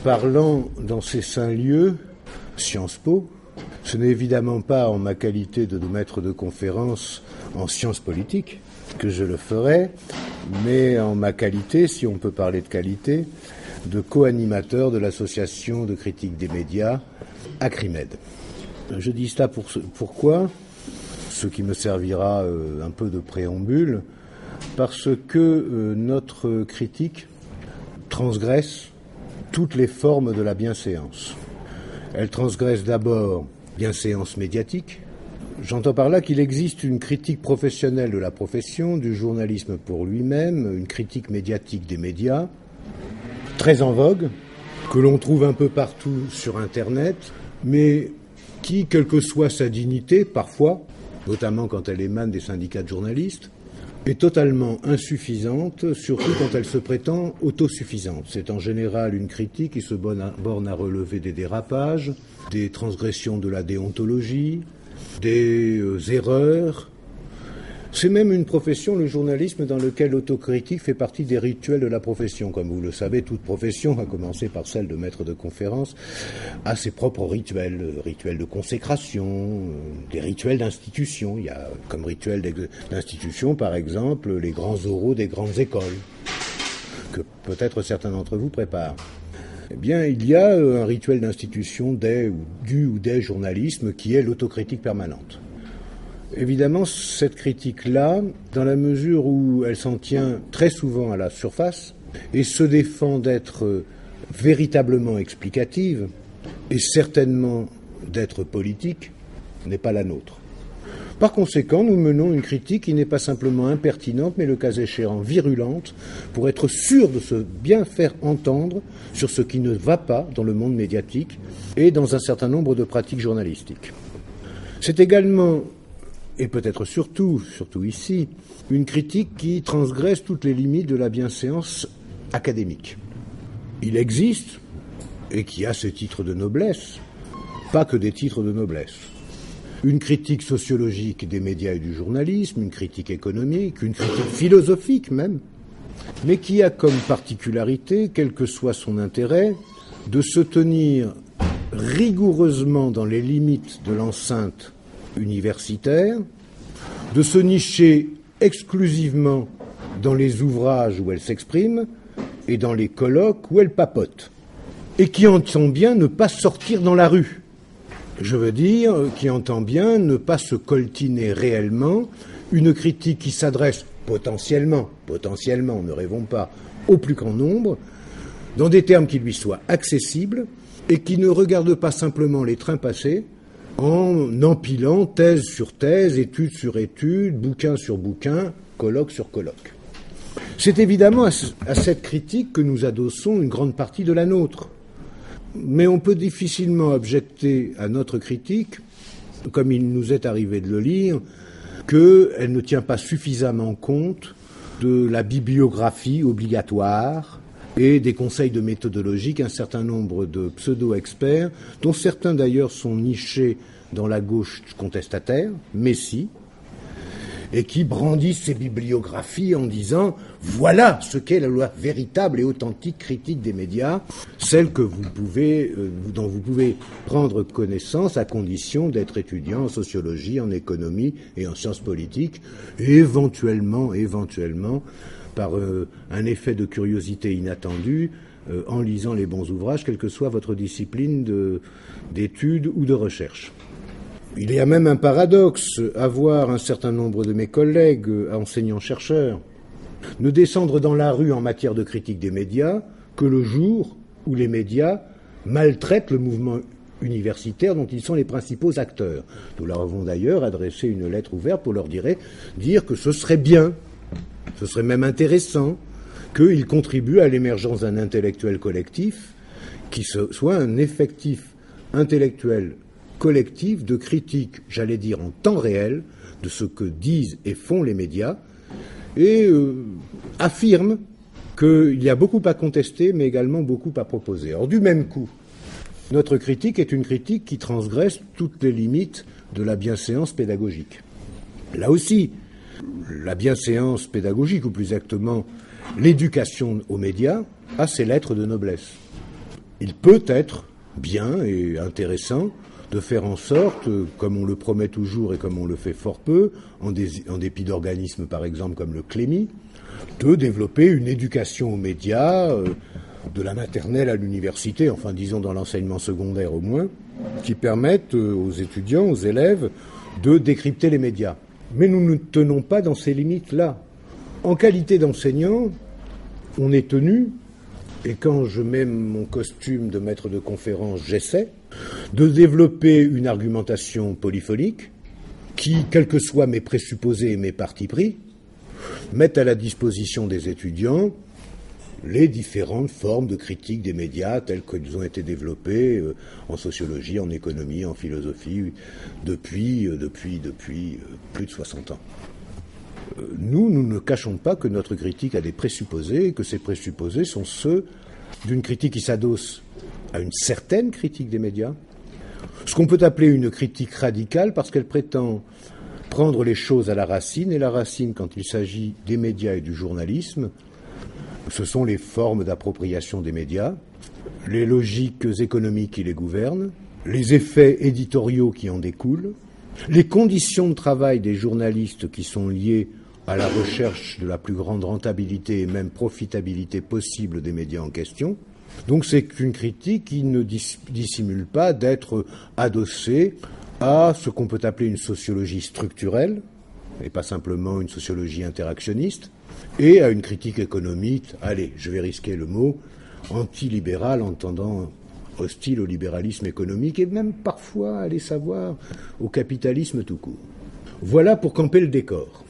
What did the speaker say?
parlant dans ces saints lieux, Sciences Po, ce n'est évidemment pas en ma qualité de maître de conférence en sciences politiques que je le ferai, mais en ma qualité, si on peut parler de qualité, de co-animateur de l'association de critique des médias, Acrimed. Je dis cela pourquoi, ce qui me servira un peu de préambule, parce que notre critique transgresse toutes les formes de la bienséance. Elle transgresse d'abord bienséance médiatique. J'entends par là qu'il existe une critique professionnelle de la profession, du journalisme pour lui-même, une critique médiatique des médias, très en vogue, que l'on trouve un peu partout sur Internet, mais qui, quelle que soit sa dignité, parfois, notamment quand elle émane des syndicats de journalistes, est totalement insuffisante, surtout quand elle se prétend autosuffisante. C'est en général une critique qui se borne à relever des dérapages, des transgressions de la déontologie, des erreurs. C'est même une profession, le journalisme, dans lequel l'autocritique fait partie des rituels de la profession. Comme vous le savez, toute profession, à commencer par celle de maître de conférence, a ses propres rituels, rituels de consécration, des rituels d'institution. Il y a comme rituel d'institution, par exemple, les grands oraux des grandes écoles, que peut-être certains d'entre vous préparent. Eh bien, il y a un rituel d'institution des journalisme qui est l'autocritique permanente. Évidemment, cette critique-là, dans la mesure où elle s'en tient très souvent à la surface et se défend d'être véritablement explicative et certainement d'être politique, n'est pas la nôtre. Par conséquent, nous menons une critique qui n'est pas simplement impertinente, mais le cas échéant virulente, pour être sûr de se bien faire entendre sur ce qui ne va pas dans le monde médiatique et dans un certain nombre de pratiques journalistiques. C'est également, et peut-être surtout ici, une critique qui transgresse toutes les limites de la bienséance académique. Il existe, et qui a ses titres de noblesse, pas que des titres de noblesse, une critique sociologique des médias et du journalisme, une critique économique, une critique philosophique même, mais qui a comme particularité, quel que soit son intérêt, de se tenir rigoureusement dans les limites de l'enceinte universitaire, de se nicher exclusivement dans les ouvrages où elle s'exprime et dans les colloques où elle papote, et qui entend bien ne pas sortir dans la rue. Je veux dire, qui entend bien ne pas se coltiner réellement une critique qui s'adresse potentiellement, ne rêvons pas, au plus grand nombre, dans des termes qui lui soient accessibles et qui ne regarde pas simplement les trains passés en empilant thèse sur thèse, étude sur étude, bouquin sur bouquin, colloque sur colloque. C'est évidemment à cette critique que nous adossons une grande partie de la nôtre. Mais on peut difficilement objecter à notre critique, comme il nous est arrivé de le lire, qu'elle ne tient pas suffisamment compte de la bibliographie obligatoire et des conseils de méthodologie qu'un certain nombre de pseudo-experts, dont certains d'ailleurs sont nichés dans la gauche contestataire, Messi, et qui brandissent ces bibliographies en disant « Voilà ce qu'est la véritable et authentique critique des médias, celle que dont vous pouvez prendre connaissance à condition d'être étudiant en sociologie, en économie et en sciences politiques, et éventuellement, par un effet de curiosité inattendue, en lisant les bons ouvrages, quelle que soit votre discipline d'études ou de recherche. » Il y a même un paradoxe à voir un certain nombre de mes collègues enseignants-chercheurs ne descendre dans la rue en matière de critique des médias que le jour où les médias maltraitent le mouvement universitaire dont ils sont les principaux acteurs. Nous leur avons d'ailleurs adressé une lettre ouverte pour leur dire que ce serait bien, ce serait même intéressant, qu'ils contribuent à l'émergence d'un intellectuel collectif qui soit un effectif intellectuel collectif de critique, j'allais dire en temps réel, de ce que disent et font les médias, et affirme qu'il y a beaucoup à contester, mais également beaucoup à proposer. Or, du même coup, notre critique est une critique qui transgresse toutes les limites de la bienséance pédagogique. Là aussi, la bienséance pédagogique, ou plus exactement l'éducation aux médias, a ses lettres de noblesse. Il peut être bien et intéressant de faire en sorte, comme on le promet toujours et comme on le fait fort peu, en dépit d'organismes par exemple comme le CLEMI, de développer une éducation aux médias, de la maternelle à l'université, enfin disons dans l'enseignement secondaire au moins, qui permettent aux étudiants, aux élèves, de décrypter les médias. Mais nous ne tenons pas dans ces limites-là. En qualité d'enseignant, on est tenu, et quand je mets mon costume de maître de conférence, j'essaie, de développer une argumentation polyphonique qui, quels que soient mes présupposés et mes partis pris, mettent à la disposition des étudiants les différentes formes de critique des médias telles qu'elles ont été développées en sociologie, en économie, en philosophie depuis plus de 60 ans. Nous ne cachons pas que notre critique a des présupposés et que ces présupposés sont ceux d'une critique qui s'adosse à une certaine critique des médias, ce qu'on peut appeler une critique radicale parce qu'elle prétend prendre les choses à la racine, et la racine, quand il s'agit des médias et du journalisme, ce sont les formes d'appropriation des médias, les logiques économiques qui les gouvernent, les effets éditoriaux qui en découlent, les conditions de travail des journalistes qui sont liées à la recherche de la plus grande rentabilité et même profitabilité possible des médias en question. Donc c'est une critique qui ne dissimule pas d'être adossée à ce qu'on peut appeler une sociologie structurelle, et pas simplement une sociologie interactionniste, et à une critique économique, allez, je vais risquer le mot, antilibérale, entendant hostile au libéralisme économique, et même parfois, allez savoir, au capitalisme tout court. Voilà pour camper le décor.